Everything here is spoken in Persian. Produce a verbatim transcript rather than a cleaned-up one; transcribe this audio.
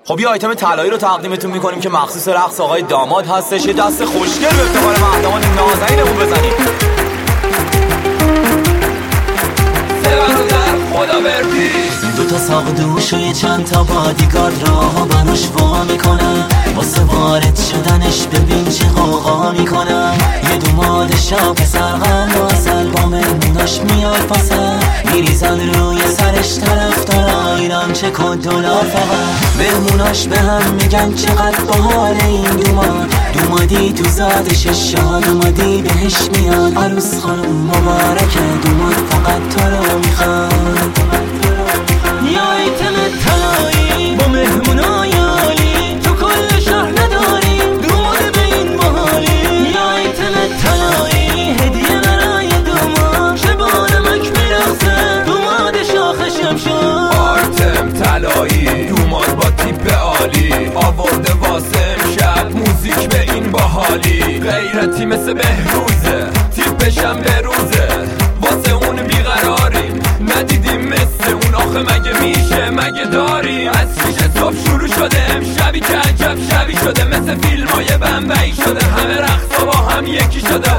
خب یه آیتم طلایی رو تقدیمتون میکنیم که مخصوص رقص آقای داماد هستش. یه دست خوشگل به افتخار مهداماد نازنینمون بزنیم. سه برادر خدا بردی، دو تا ساق دوش و یه چند تا بادیگارد را بناش وا میکنن، واسه وارد شدنش ببین چه غوغا میکنن. یه دوماد شاپ سرغم و اصل با مهموناش میاد فاسه، میریزن روی سرش طرفدار ایران چه کد دلار فقط. مهموناش به هم میگن چقدر باحال این دوماد، دومادی تو زادش شاد اومدی بهش میاد. عروس خانم مبارکه دوماد فقط تو رو میخواد. یا ایتم طلایی با مهمونای عالی، تو کل شهر نداریم دوماد به این محالی. یا ایتم طلایی هدیه برای دوماد، شبان مک میرخصه دوماد شاخ شمشاد. آیتم طلایی دوماد با تیپ عالی، آورده واسه امشب موزیک به این باحالی. غیرتی مثل بهروزه، تیپشم به روزه، واسه اون بیقراریم ندیدیم مثل اون. آخه مگه میشه مگه داریم؟ از پیش صبح شروع شده امشبی که عجب شبی شده، مثل فیلم های بمبئی شده، همه رقصا با هم یکی شده.